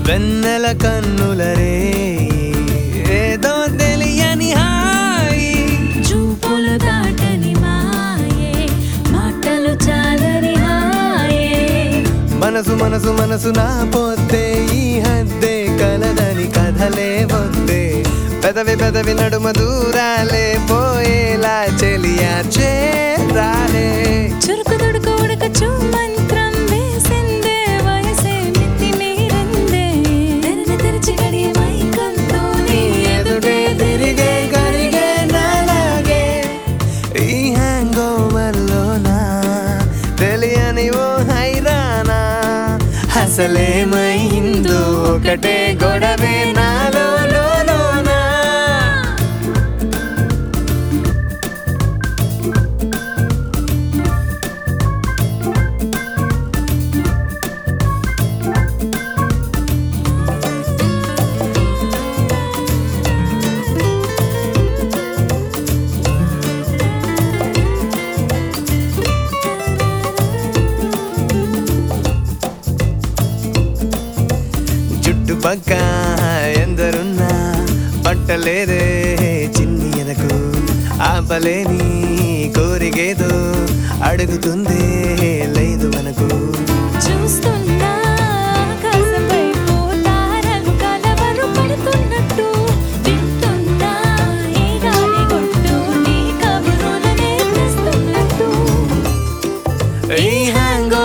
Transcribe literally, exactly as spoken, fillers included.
వెన్నెల కన్నులరే ఏదో తెలియని హాయి చూపులు దాటని మాయే మాటలు చాలని హాయే మనసు మనసు మనసు నా పోతే ఈ హద్దే కలదని కథలే వద్దే పెదవి పెదవి నడుమ దూరాలే పోయేలా చెలియా చేరాలే చురుకు దుడుకు ఉడక చూ మంత్రం వేసిందే వయసే మితి మీరిందే తెరని తెరిచి గడియ మైకంతో నీ ఎదుటే తిరిగే కరిగే నాలాగే ఈ హ్యాంగోవర్లోనా తెలియని ఓ హైరానా అసలేమైందో ఒకటే గొడవే నాలో లోనా చుట్టుపక్క ఎందరున్నా పట్టలేదే చిన్ని ఎనకు ఆపలేని కోరికేదో అడుగుతుందే లేదు మనకు చూస్తున్నా ఆకాశంపై పోతారలు కలవరు పడుతున్నట్టు వింటున్నా ఈ గాలి కొట్టు నీ కబురులనే తెస్తున్నట్టు ఈ హ్యాంగో